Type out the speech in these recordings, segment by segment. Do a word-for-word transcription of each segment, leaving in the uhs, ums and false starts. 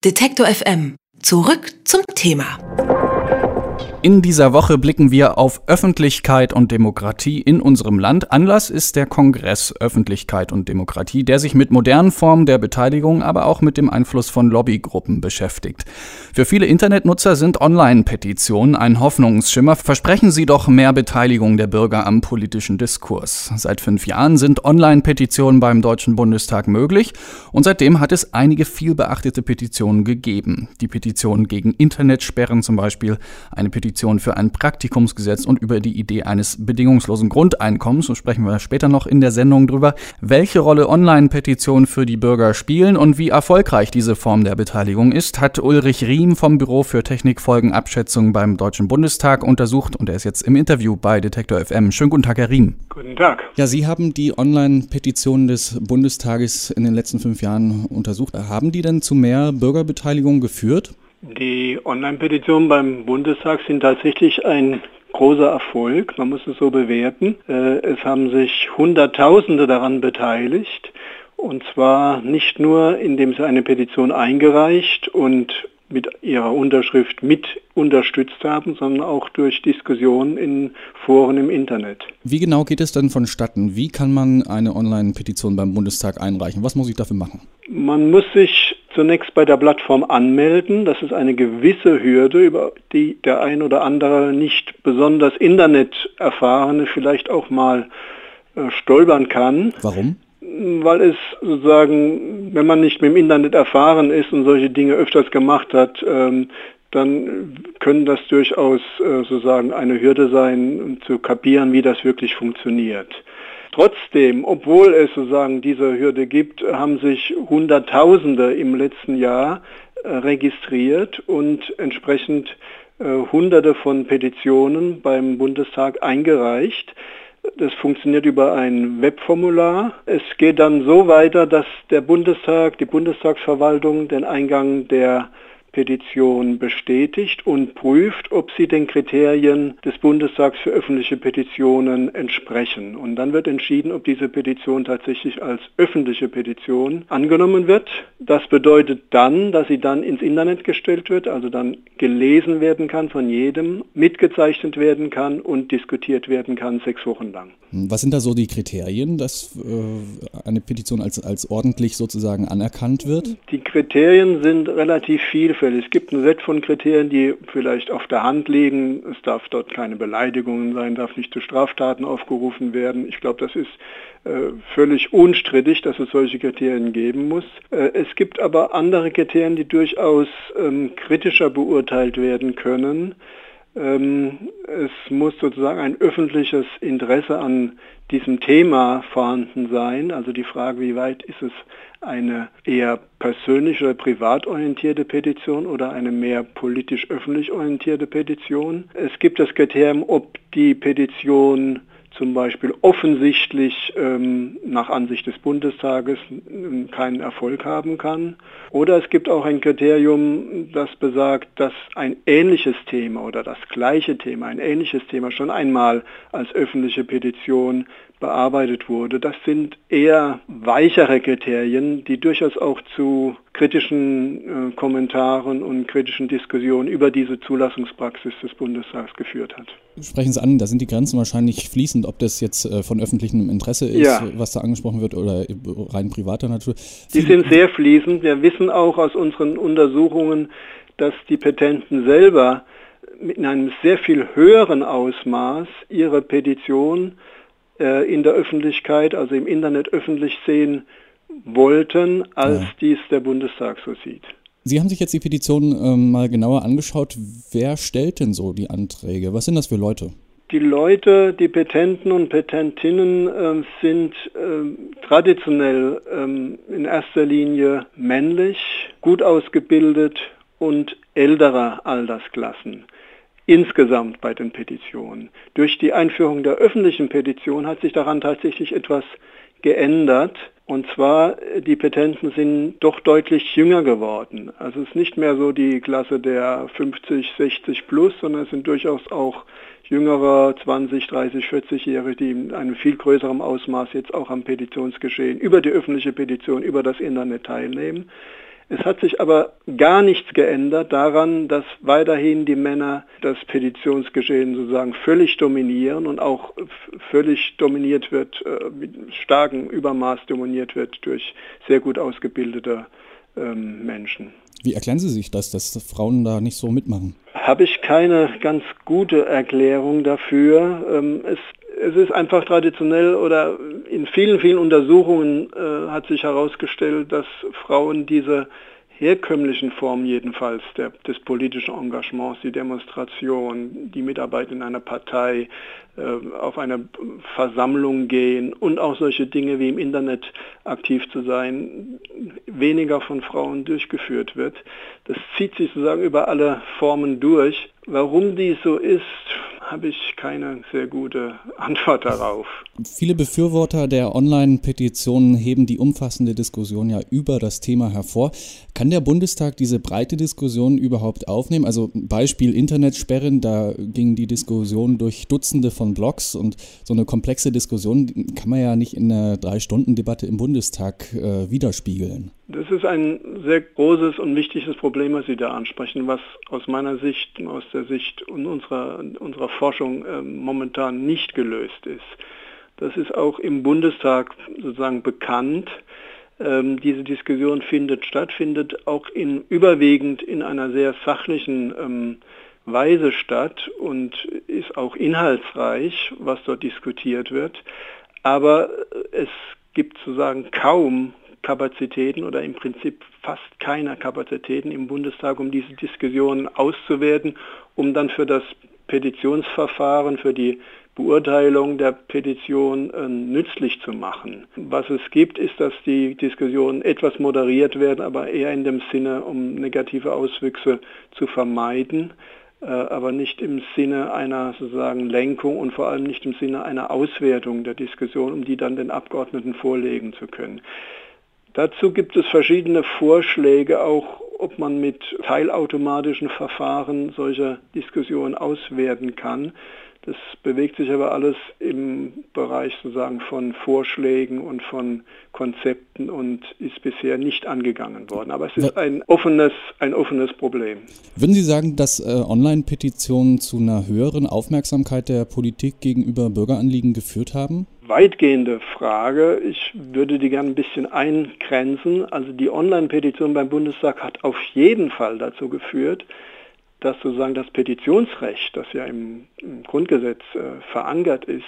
Detektor F M. Zurück zum Thema. In dieser Woche blicken wir auf Öffentlichkeit und Demokratie in unserem Land. Anlass ist der Kongress Öffentlichkeit und Demokratie, der sich mit modernen Formen der Beteiligung, aber auch mit dem Einfluss von Lobbygruppen beschäftigt. Für viele Internetnutzer sind Online-Petitionen ein Hoffnungsschimmer. Versprechen sie doch mehr Beteiligung der Bürger am politischen Diskurs. Seit fünf Jahren sind Online-Petitionen beim Deutschen Bundestag möglich und seitdem hat es einige vielbeachtete Petitionen gegeben. Die Petition gegen Internetsperren zum Beispiel, eine Petition für ein Praktikumsgesetz und über die Idee eines bedingungslosen Grundeinkommens. So sprechen wir später noch in der Sendung drüber, welche Rolle Online-Petitionen für die Bürger spielen und wie erfolgreich diese Form der Beteiligung ist, hat Ulrich Riem vom Büro für Technikfolgenabschätzung beim Deutschen Bundestag untersucht und er ist jetzt im Interview bei Detektor F M. Schönen guten Tag, Herr Riem. Guten Tag. Ja, Sie haben die Online-Petitionen des Bundestages in den letzten fünf Jahren untersucht. Haben die denn zu mehr Bürgerbeteiligung geführt? Die Online-Petitionen beim Bundestag sind tatsächlich ein großer Erfolg, man muss es so bewerten. Es haben sich Hunderttausende daran beteiligt, und zwar nicht nur, indem sie eine Petition eingereicht und mit ihrer Unterschrift mit unterstützt haben, sondern auch durch Diskussionen in Foren im Internet. Wie genau geht es denn vonstatten? Wie kann man eine Online-Petition beim Bundestag einreichen? Was muss ich dafür machen? Man muss sich zunächst bei der Plattform anmelden. Das ist eine gewisse Hürde, über die der ein oder andere nicht besonders Internet-Erfahrene vielleicht auch mal äh, stolpern kann. Warum? Weil es sozusagen, wenn man nicht mit dem Internet erfahren ist und solche Dinge öfters gemacht hat, ähm, dann können das durchaus äh, sozusagen eine Hürde sein, um zu kapieren, wie das wirklich funktioniert. Trotzdem, obwohl es sozusagen diese Hürde gibt, haben sich Hunderttausende im letzten Jahr äh, registriert und entsprechend äh, Hunderte von Petitionen beim Bundestag eingereicht. Das funktioniert über ein Webformular. Es geht dann so weiter, dass der Bundestag, die Bundestagsverwaltung den Eingang der Petition bestätigt und prüft, ob sie den Kriterien des Bundestags für öffentliche Petitionen entsprechen. Und dann wird entschieden, ob diese Petition tatsächlich als öffentliche Petition angenommen wird. Das bedeutet dann, dass sie dann ins Internet gestellt wird, also dann gelesen werden kann von jedem, mitgezeichnet werden kann und diskutiert werden kann sechs Wochen lang. Was sind da so die Kriterien, dass äh, eine Petition als, als ordentlich sozusagen anerkannt wird? Die Kriterien sind relativ vielfältig. Es gibt ein Set von Kriterien, die vielleicht auf der Hand liegen. Es darf dort keine Beleidigungen sein, darf nicht zu Straftaten aufgerufen werden. Ich glaube, das ist äh, völlig unstrittig, dass es solche Kriterien geben muss. Äh, es gibt aber andere Kriterien, die durchaus ähm, kritischer beurteilt werden können. Ähm, es muss sozusagen ein öffentliches Interesse an diesem Thema vorhanden sein. Also die Frage, wie weit ist es eine eher persönlich oder privat orientierte Petition oder eine mehr politisch-öffentlich orientierte Petition. Es gibt das Kriterium, ob die Petition zum Beispiel offensichtlich ähm, nach Ansicht des Bundestages äh, keinen Erfolg haben kann. Oder es gibt auch ein Kriterium, das besagt, dass ein ähnliches Thema oder das gleiche Thema, ein ähnliches Thema schon einmal als öffentliche Petition bearbeitet wurde. Das sind eher weichere Kriterien, die durchaus auch zu kritischen äh, Kommentaren und kritischen Diskussionen über diese Zulassungspraxis des Bundestags geführt hat. Sprechen Sie an, da sind die Grenzen wahrscheinlich fließend, ob das jetzt äh, von öffentlichem Interesse ist, ja, was da angesprochen wird, oder rein privater Natur. Die sind sehr fließend. Wir wissen auch aus unseren Untersuchungen, dass die Petenten selber mit einem sehr viel höheren Ausmaß ihre Petition äh, in der Öffentlichkeit, also im Internet öffentlich sehen wollten, als ja. dies der Bundestag so sieht. Sie haben sich jetzt die Petition ähm, mal genauer angeschaut. Wer stellt denn so die Anträge? Was sind das für Leute? Die Leute, die Petenten und Petentinnen äh, sind äh, traditionell äh, in erster Linie männlich, gut ausgebildet und älterer Altersklassen. Insgesamt bei den Petitionen. Durch die Einführung der öffentlichen Petition hat sich daran tatsächlich etwas geändert. Und zwar, die Petenten sind doch deutlich jünger geworden. Also es ist nicht mehr so die Klasse der fünfzig, sechzig plus, sondern es sind durchaus auch jüngere zwanzig, dreißig, vierzig-Jährige, die in einem viel größeren Ausmaß jetzt auch am Petitionsgeschehen über die öffentliche Petition, über das Internet teilnehmen. Es hat sich aber gar nichts geändert daran, dass weiterhin die Männer das Petitionsgeschehen sozusagen völlig dominieren und auch völlig dominiert wird, mit starkem Übermaß dominiert wird durch sehr gut ausgebildete ähm, Menschen. Wie erklären Sie sich das, dass Frauen da nicht so mitmachen? Habe ich keine ganz gute Erklärung dafür. Ähm, es Es ist einfach traditionell oder in vielen, vielen Untersuchungen äh, hat sich herausgestellt, dass Frauen diese herkömmlichen Formen jedenfalls der, des politischen Engagements, die Demonstration, die Mitarbeit in einer Partei, äh, auf eine Versammlung gehen und auch solche Dinge wie im Internet aktiv zu sein, weniger von Frauen durchgeführt wird. Das zieht sich sozusagen über alle Formen durch. Warum dies so ist, habe ich keine sehr gute Antwort darauf. Viele Befürworter der Online-Petitionen heben die umfassende Diskussion ja über das Thema hervor. Kann der Bundestag diese breite Diskussion überhaupt aufnehmen? Also Beispiel Internetsperren, da ging die Diskussion durch Dutzende von Blogs und so eine komplexe Diskussion kann man ja nicht in einer Drei-Stunden-Debatte im Bundestag äh, widerspiegeln. Das ist ein sehr großes und wichtiges Problem, was Sie da ansprechen, was aus meiner Sicht, aus der Sicht unserer, unserer Forschung äh, momentan nicht gelöst ist. Das ist auch im Bundestag sozusagen bekannt. Ähm, diese Diskussion findet statt, findet auch in, überwiegend in einer sehr sachlichen ähm, Weise statt und ist auch inhaltsreich, was dort diskutiert wird. Aber es gibt sozusagen kaum Kapazitäten oder im Prinzip fast keine Kapazitäten im Bundestag, um diese Diskussionen auszuwerten, um dann für das Petitionsverfahren, für die Beurteilung der Petition äh, nützlich zu machen. Was es gibt, ist, dass die Diskussionen etwas moderiert werden, aber eher in dem Sinne, um negative Auswüchse zu vermeiden, äh, aber nicht im Sinne einer sozusagen Lenkung und vor allem nicht im Sinne einer Auswertung der Diskussion, um die dann den Abgeordneten vorlegen zu können. Dazu gibt es verschiedene Vorschläge, auch ob man mit teilautomatischen Verfahren solche Diskussionen auswerten kann. Das bewegt sich aber alles im Bereich sozusagen von Vorschlägen und von Konzepten und ist bisher nicht angegangen worden. Aber es ist ein offenes, ein offenes Problem. Würden Sie sagen, dass äh, Online-Petitionen zu einer höheren Aufmerksamkeit der Politik gegenüber Bürgeranliegen geführt haben? Weitgehende Frage. Ich würde die gerne ein bisschen eingrenzen. Also die Online-Petition beim Bundestag hat auf jeden Fall dazu geführt, dass sozusagen das Petitionsrecht, das ja im, im Grundgesetz äh, verankert ist,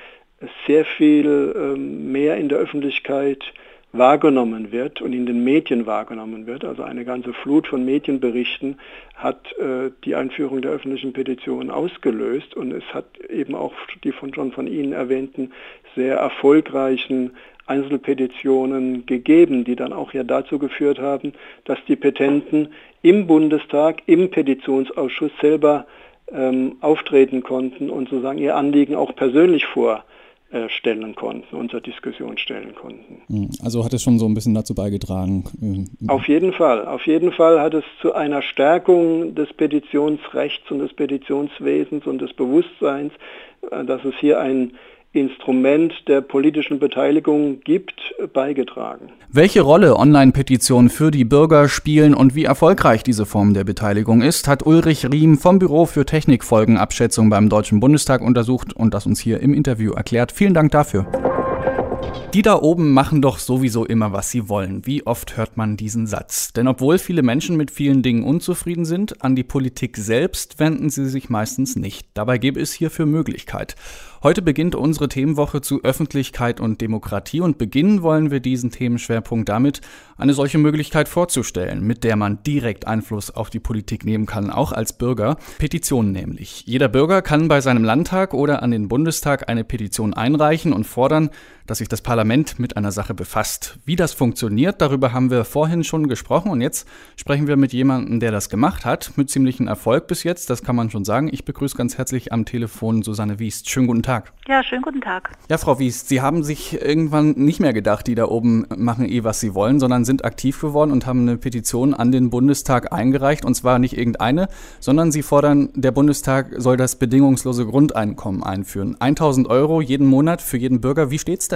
sehr viel äh, mehr in der Öffentlichkeit wahrgenommen wird und in den Medien wahrgenommen wird. Also eine ganze Flut von Medienberichten hat äh, die Einführung der öffentlichen Petition ausgelöst und es hat eben auch die von schon von Ihnen erwähnten sehr erfolgreichen Einzelpetitionen gegeben, die dann auch ja dazu geführt haben, dass die Petenten im Bundestag, im Petitionsausschuss selber ähm, auftreten konnten und sozusagen ihr Anliegen auch persönlich vorstellen konnten und zur Diskussion stellen konnten. Also hat es schon so ein bisschen dazu beigetragen? Auf jeden Fall. Auf jeden Fall hat es zu einer Stärkung des Petitionsrechts und des Petitionswesens und des Bewusstseins, dass es hier ein Instrument der politischen Beteiligung gibt, beigetragen. Welche Rolle Online-Petitionen für die Bürger spielen und wie erfolgreich diese Form der Beteiligung ist, hat Ulrich Riem vom Büro für Technikfolgenabschätzung beim Deutschen Bundestag untersucht und das uns hier im Interview erklärt. Vielen Dank dafür. Die da oben machen doch sowieso immer, was sie wollen. Wie oft hört man diesen Satz? Denn obwohl viele Menschen mit vielen Dingen unzufrieden sind, an die Politik selbst wenden sie sich meistens nicht. Dabei gäbe es hierfür Möglichkeit. Heute beginnt unsere Themenwoche zu Öffentlichkeit und Demokratie und beginnen wollen wir diesen Themenschwerpunkt damit, eine solche Möglichkeit vorzustellen, mit der man direkt Einfluss auf die Politik nehmen kann, auch als Bürger. Petitionen nämlich. Jeder Bürger kann bei seinem Landtag oder an den Bundestag eine Petition einreichen und fordern, dass sich das Parlament mit einer Sache befasst. Wie das funktioniert, darüber haben wir vorhin schon gesprochen und jetzt sprechen wir mit jemandem, der das gemacht hat, mit ziemlichem Erfolg bis jetzt, das kann man schon sagen. Ich begrüße ganz herzlich am Telefon Susanne Wiest. Schönen guten Tag. Ja, schönen guten Tag. Ja, Frau Wiest, Sie haben sich irgendwann nicht mehr gedacht, die da oben machen eh, was sie wollen, sondern sind aktiv geworden und haben eine Petition an den Bundestag eingereicht und zwar nicht irgendeine, sondern Sie fordern, der Bundestag soll das bedingungslose Grundeinkommen einführen. tausend Euro jeden Monat für jeden Bürger. Wie steht's denn um Ihre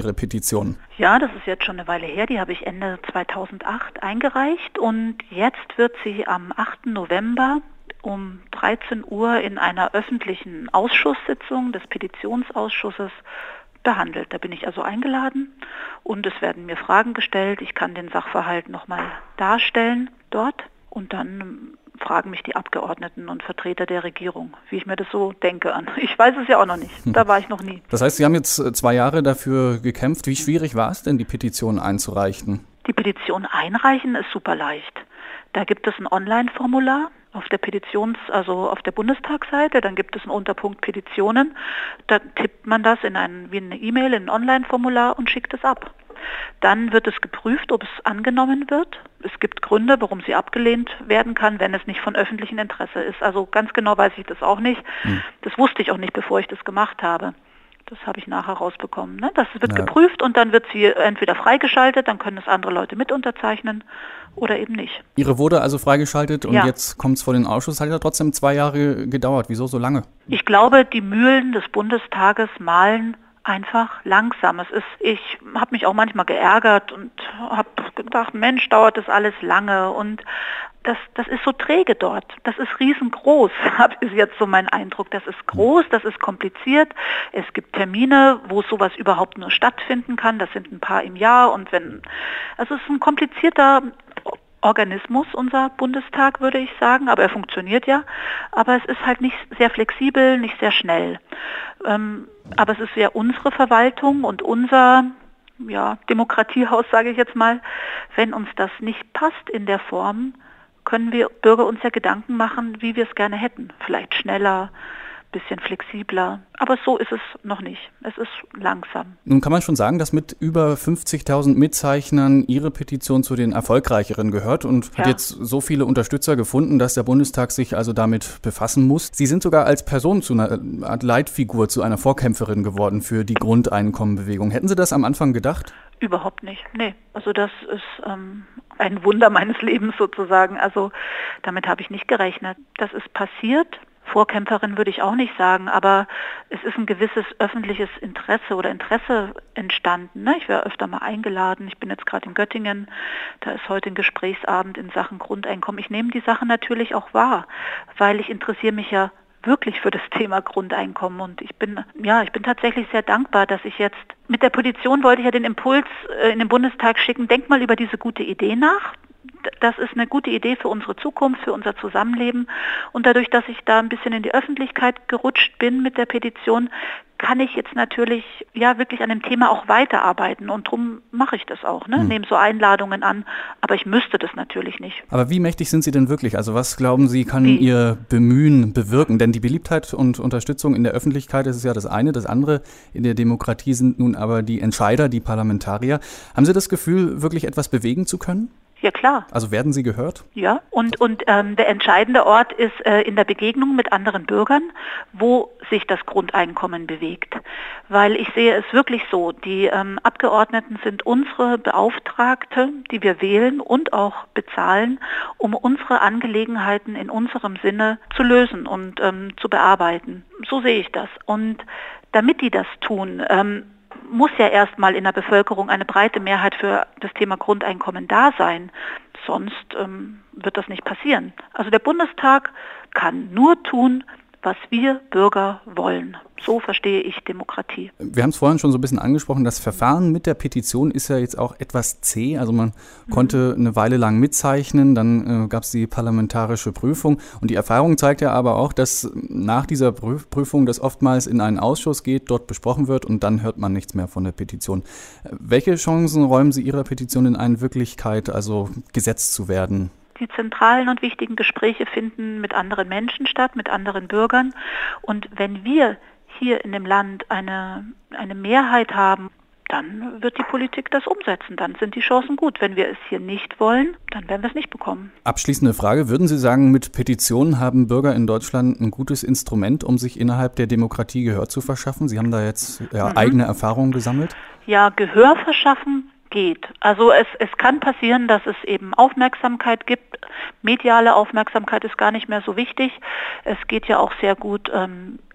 Ihre Petition? Ja, das ist jetzt schon eine Weile her. Die habe ich Ende zweitausendacht eingereicht und jetzt wird sie am achten November um dreizehn Uhr in einer öffentlichen Ausschusssitzung des Petitionsausschusses behandelt. Da bin ich also eingeladen und es werden mir Fragen gestellt. Ich kann den Sachverhalt nochmal darstellen dort und dann fragen mich die Abgeordneten und Vertreter der Regierung, wie ich mir das so denke an. Ich weiß es ja auch noch nicht. Da war ich noch nie. Das heißt, Sie haben jetzt zwei Jahre dafür gekämpft. Wie schwierig war es denn, die Petition einzureichen? Die Petition einreichen ist super leicht. Da gibt es ein Online-Formular auf der Petitions-, also auf der Bundestagsseite. Dann gibt es einen Unterpunkt Petitionen. Da tippt man das in ein, wie eine E-Mail in ein Online-Formular und schickt es ab. Dann wird es geprüft, ob es angenommen wird. Es gibt Gründe, warum sie abgelehnt werden kann, wenn es nicht von öffentlichem Interesse ist. Also ganz genau weiß ich das auch nicht. Hm. Das wusste ich auch nicht, bevor ich das gemacht habe. Das habe ich nachher rausbekommen. Ne? Das wird ja geprüft und dann wird sie entweder freigeschaltet, dann können es andere Leute mit unterzeichnen oder eben nicht. Ihre wurde also freigeschaltet und ja. Jetzt kommt es vor den Ausschuss. Hat ja trotzdem zwei Jahre gedauert. Wieso so lange? Ich glaube, die Mühlen des Bundestages mahlen einfach langsam. Es ist, ich habe mich auch manchmal geärgert und habe gedacht, Mensch, dauert das alles lange und das, das ist so träge dort. Das ist riesengroß, ist jetzt so mein Eindruck. Das ist groß, das ist kompliziert. Es gibt Termine, wo sowas überhaupt nur stattfinden kann. Das sind ein paar im Jahr und wenn, also es ist ein komplizierter Organismus, unser Bundestag, würde ich sagen, aber er funktioniert ja. Aber es ist halt nicht sehr flexibel, nicht sehr schnell. Ähm, aber es ist ja unsere Verwaltung und unser ja, Demokratiehaus, sage ich jetzt mal. Wenn uns das nicht passt in der Form, können wir Bürger uns ja Gedanken machen, wie wir es gerne hätten. Vielleicht schneller, bisschen flexibler. Aber so ist es noch nicht. Es ist langsam. Nun kann man schon sagen, dass mit über fünfzigtausend Mitzeichnern Ihre Petition zu den erfolgreicheren gehört und ja. hat jetzt so viele Unterstützer gefunden, dass der Bundestag sich also damit befassen muss. Sie sind sogar als Person zu einer Art Leitfigur, zu einer Vorkämpferin geworden für die Grundeinkommenbewegung. Hätten Sie das am Anfang gedacht? Überhaupt nicht. Nee. Also das ist ähm, ein Wunder meines Lebens sozusagen. Also damit habe ich nicht gerechnet. Das ist passiert. Vorkämpferin würde ich auch nicht sagen, aber es ist ein gewisses öffentliches Interesse oder Interesse entstanden. Ne? Ich wäre öfter mal eingeladen. Ich bin jetzt gerade in Göttingen. Da ist heute ein Gesprächsabend in Sachen Grundeinkommen. Ich nehme die Sache natürlich auch wahr, weil ich interessiere mich ja wirklich für das Thema Grundeinkommen und ich bin, ja, ich bin tatsächlich sehr dankbar, dass ich jetzt, mit der Petition wollte ich ja den Impuls äh, in den Bundestag schicken, denk mal über diese gute Idee nach. Das ist eine gute Idee für unsere Zukunft, für unser Zusammenleben. Und dadurch, dass ich da ein bisschen in die Öffentlichkeit gerutscht bin mit der Petition, kann ich jetzt natürlich ja wirklich an dem Thema auch weiterarbeiten. Und darum mache ich das auch. Ne? Hm. Nehme so Einladungen an, aber ich müsste das natürlich nicht. Aber wie mächtig sind Sie denn wirklich? Also was glauben Sie, kann wie? Ihr Bemühen bewirken? Denn die Beliebtheit und Unterstützung in der Öffentlichkeit, das ist ja das eine. Das andere in der Demokratie sind nun aber die Entscheider, die Parlamentarier. Haben Sie das Gefühl, wirklich etwas bewegen zu können? Ja, klar. Also werden Sie gehört? Ja, und, und ähm, der entscheidende Ort ist äh, in der Begegnung mit anderen Bürgern, wo sich das Grundeinkommen bewegt. Weil ich sehe es wirklich so, die ähm, Abgeordneten sind unsere Beauftragte, die wir wählen und auch bezahlen, um unsere Angelegenheiten in unserem Sinne zu lösen und ähm, zu bearbeiten. So sehe ich das. Und damit die das tun, ähm, muss ja erstmal in der Bevölkerung eine breite Mehrheit für das Thema Grundeinkommen da sein. Sonst ähm, wird das nicht passieren. Also der Bundestag kann nur tun, was wir Bürger wollen. So verstehe ich Demokratie. Wir haben es vorhin schon so ein bisschen angesprochen, das Verfahren mit der Petition ist ja jetzt auch etwas zäh. Also man mhm. konnte eine Weile lang mitzeichnen, dann äh, gab es die parlamentarische Prüfung. Und die Erfahrung zeigt ja aber auch, dass nach dieser Prüf- Prüfung das oftmals in einen Ausschuss geht, dort besprochen wird und dann hört man nichts mehr von der Petition. Welche Chancen räumen Sie Ihrer Petition in eine Wirklichkeit, also gesetzt zu werden? Die zentralen und wichtigen Gespräche finden mit anderen Menschen statt, mit anderen Bürgern. Und wenn wir hier in dem Land eine, eine Mehrheit haben, dann wird die Politik das umsetzen. Dann sind die Chancen gut. Wenn wir es hier nicht wollen, dann werden wir es nicht bekommen. Abschließende Frage. Würden Sie sagen, mit Petitionen haben Bürger in Deutschland ein gutes Instrument, um sich innerhalb der Demokratie Gehör zu verschaffen? Sie haben da jetzt ja, mhm. eigene Erfahrungen gesammelt. Ja, Gehör verschaffen geht. Also es, es kann passieren, dass es eben Aufmerksamkeit gibt. Mediale Aufmerksamkeit ist gar nicht mehr so wichtig. Es geht ja auch sehr gut ähm,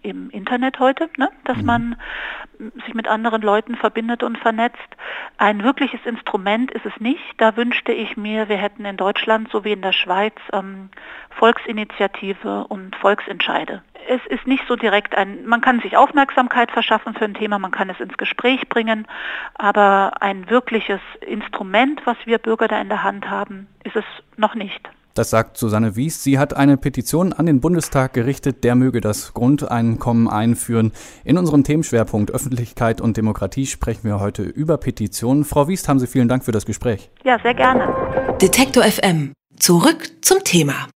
im Internet heute, ne? Dass Mhm. man sich mit anderen Leuten verbindet und vernetzt. Ein wirkliches Instrument ist es nicht. Da wünschte ich mir, wir hätten in Deutschland so wie in der Schweiz ähm, Volksinitiative und Volksentscheide. Es ist nicht so direkt ein, man kann sich Aufmerksamkeit verschaffen für ein Thema, man kann es ins Gespräch bringen, aber ein wirkliches Instrument, was wir Bürger da in der Hand haben, ist es noch nicht. Das sagt Susanne Wiest. Sie hat eine Petition an den Bundestag gerichtet, der möge das Grundeinkommen einführen. In unserem Themenschwerpunkt Öffentlichkeit und Demokratie sprechen wir heute über Petitionen. Frau Wiest, haben Sie vielen Dank für das Gespräch. Ja, sehr gerne. Detektor F M. Zurück zum Thema.